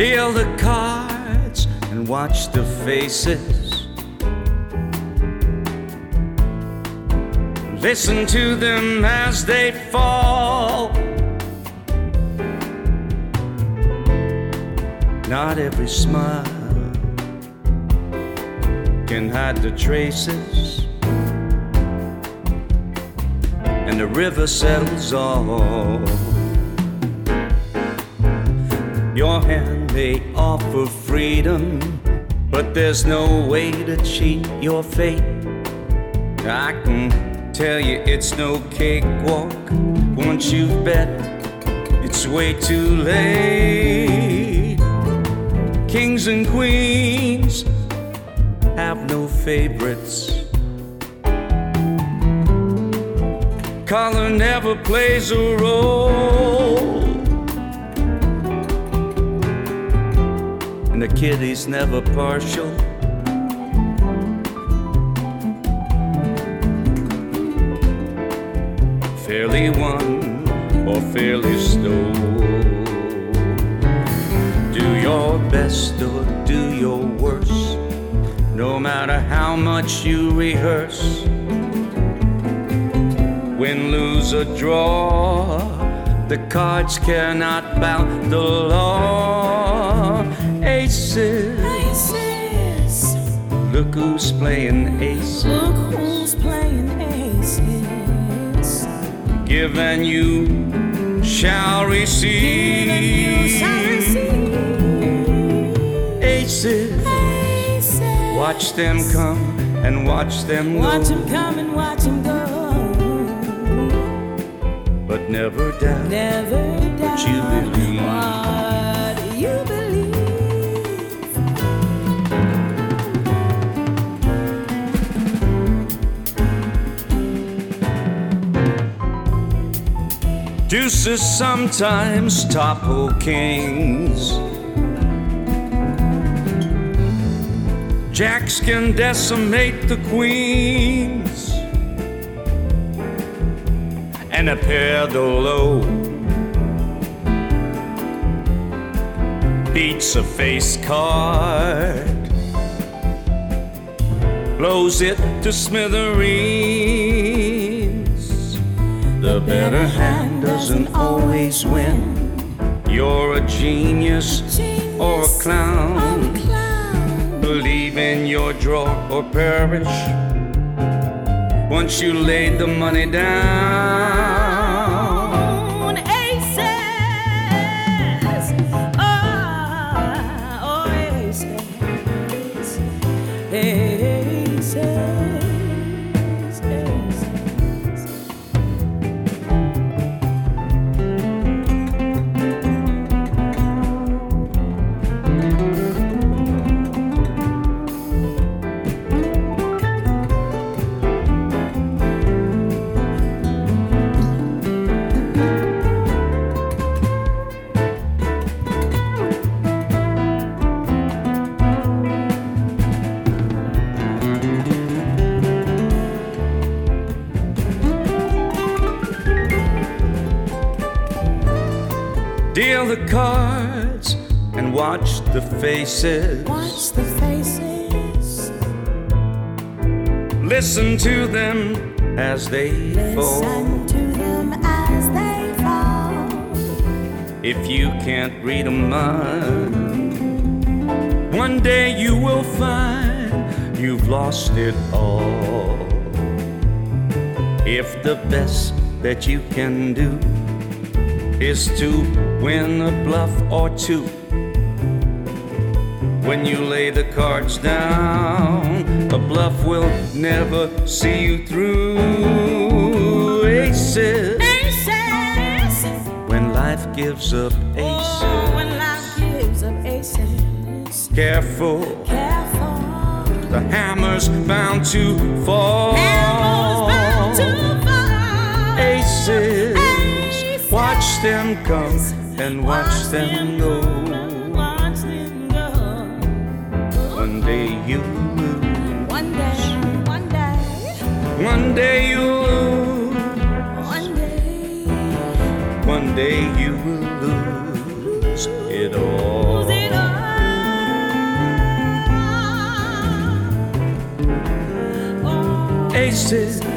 Deal the cards and watch the faces. Listen to them as they fall. Not every smile can hide the traces, and the river settles all. Your hand may offer freedom, but there's no way to cheat your fate. I can tell you it's no cakewalk. Once you've bet, it's way too late. Kings and queens have no favorites. Color never plays a role, and the kitty's never partial. Fairly won or fairly stole. Do your best or do your worst, no matter how much you rehearse. Win, lose, or draw, the cards cannot bout the law. Aces, Aces. Look who's playing aces. Look who's playing aces. Give and you shall receive. Give and you shall receive. Aces, Aces. watch them come and watch them go. Watch them come and watch them go. But never doubt, Never doubt what you believe. What you believe. Deuces sometimes topple kings. Jacks can decimate the queens. And a pair though low beats a face card, blows it to smithereens. The better hand doesn't always win. You're a genius or a clown. Believe in your draw or perish. Once you laid the money down. Aces. Oh, aces. Aces. Aces. Deal the cards and watch the faces. Watch the faces. Listen to them as they fall. Listen to them as they fall. If you can't read a mind, one day you will find you've lost it all. If the best that you can do is to win a bluff or two, when you lay the cards down, a bluff will never see you through. Aces, Aces. when life gives up aces. Oh, when life gives up aces. Careful, Careful. the hammer's bound to fall. Hammer's bound to fall. Aces, watch them come and watch them go. Watch them go. One day you lose. One day, one day, One day you lose. one day, One day you will lose it all. lose it all. places